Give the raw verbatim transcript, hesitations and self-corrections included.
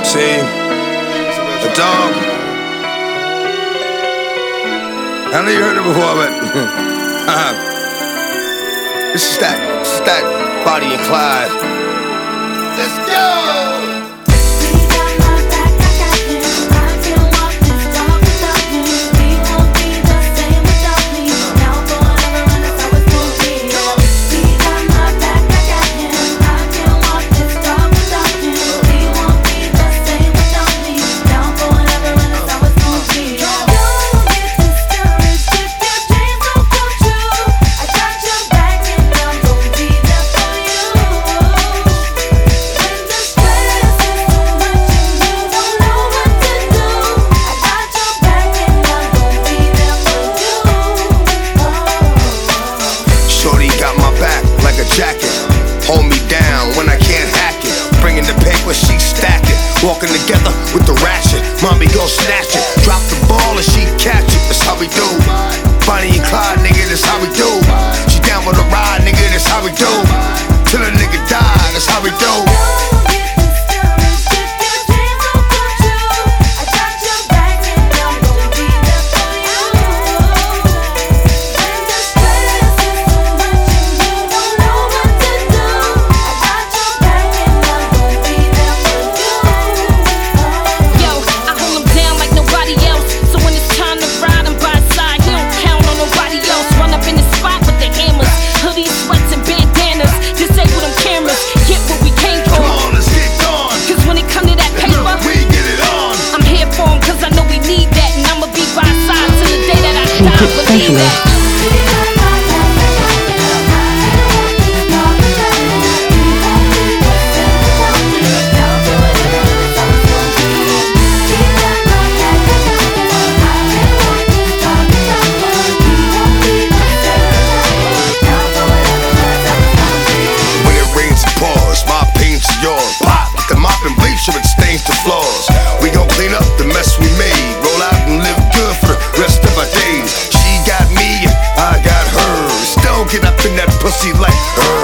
See, the dog. I know you heard it before, but uh, this is that, this is that Bonnie and Clyde. Let's go. Jacket, hold me down when I can't hack it. Bringing the paper, she stack it. Walking together with the ratchet. Mommy gon' snatch it. Drop the ball and she catch it. That's how we do. Bonnie and Clyde, nigga, that's how we do. She down for the ride, nigga, that's how we do. Till a nigga die, that's how we do. Specialist. When it rains, it pours. My pain's yours. Pop, get the mop and bleach so it stains the floors. We gon' clean up the mess we made. Roll out and live good for the rest of our days. She got me, I got her. Still get up in that pussy like her.